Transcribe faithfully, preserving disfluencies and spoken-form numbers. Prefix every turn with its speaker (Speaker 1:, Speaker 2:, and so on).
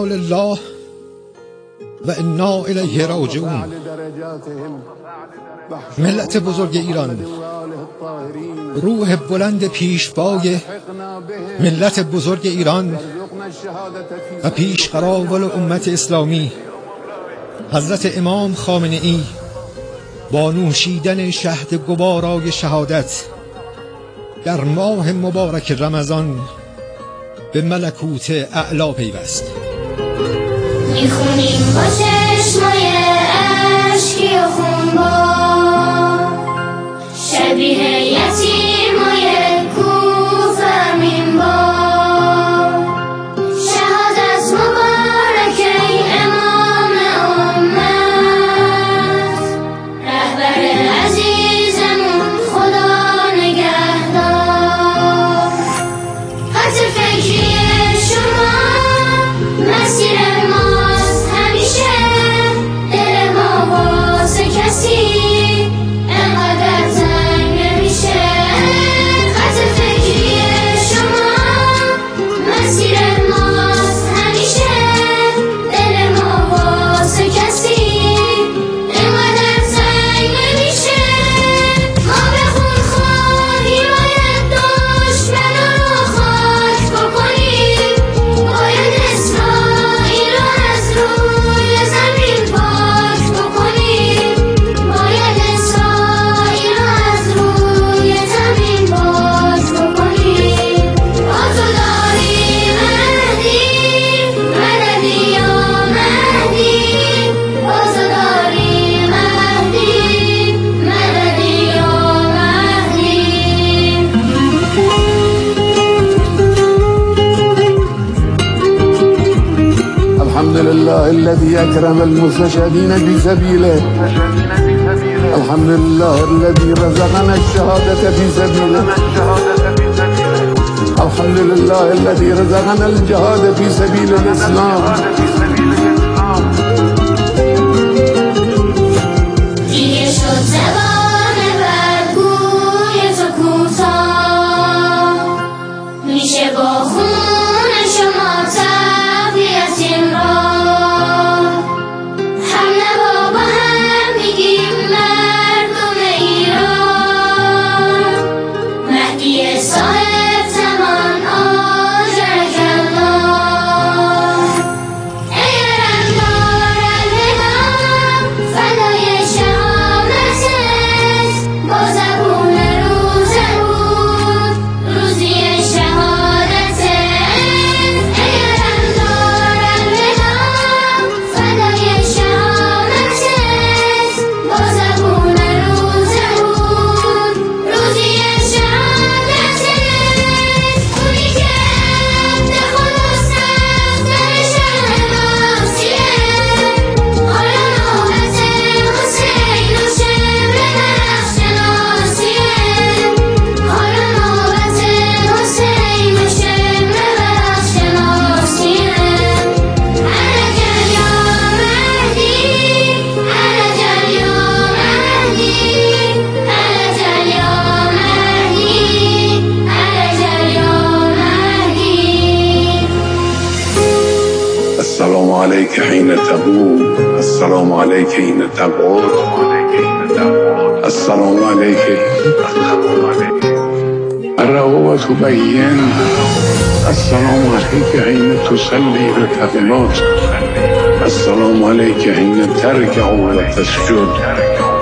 Speaker 1: انا لله و انا الیه راجعون. ملت بزرگ ایران، روح بلند پیشوای ملت بزرگ ایران و پیش قراول امت اسلامی حضرت امام خامنه ای با نوشیدن شهد گوارای شهادت در ماه مبارک رمضان به ملکوت اعلا پیوست.
Speaker 2: میخونیم با چشمای اشکی و خونبار، شبیه یتیمای کوفه امین بار. شهادت مبارک ای امام امت، رهبر عزیزمون خدا نگهدار. خط فکری شما مسیر ماست همیشه، دل ما واسه کسی انقدر تنگ نمیشه. خط فکری شما مسیر ماست همیشه، دل ما واسه کسی انقدر تنگ نمیشه. ما به خونخواهی باید دشمنان رو خاک بکنیم، باید اسرائیل رو از روی زمین پاک بکنیم، باید اسرائیل رو از روی زمین پاک بکنیم. با تو داریم مهدی، مددی یا مهدی. با تو داریم مهدی، مددی یا مهدی.
Speaker 3: الحمد لله الذي أكرم المستشهدين في سبيله. الحمد لله الذي رزقنا الشهادة في سبيله. الحمد لله الذي رزقنا الجهاد في سبيل الإسلام.
Speaker 2: دیگه شد زبان بدگوی تو کوتاه، میشه با خون شما تقویت این راه. حمله با با هم میگیم مردم ایران، مهدی صاحب زمان آجرک الله. ای رمدار الوداع فدای شهامتت، با زبون روزه بود روزی شهادتت. ای رمدار الوداع فدای شهامتت، با زبون روزه بود روزی شهادتت. اونی که عبد خداست در شهر ناصیه، حالا نوبت حسین و شمر درخش ناصیه. حالا نوبت حسین و شمر درخش ناصیه. عجل یا مهدی، عجل یا مهدی، عجل یا مهدی، عجل یا مهدی.
Speaker 4: السلام عليك حين تقوم، السلام عليك حين تقعد، السلام عليك الرغبة بين، السلام عليك حين تصلي وتقنط، السلام عليك حين تركع وتسجد.